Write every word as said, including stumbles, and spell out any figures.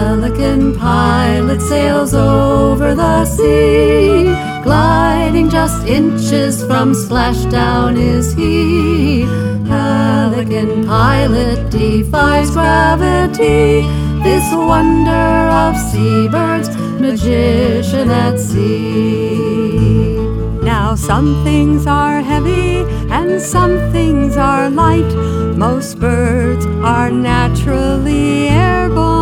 Pelican pilot sails over the sea, gliding just inches from splashdown is he. Pelican pilot defies gravity, this wonder of seabirds, magician at sea. Now some things are heavy and some things are light. Most birds are naturally airborne.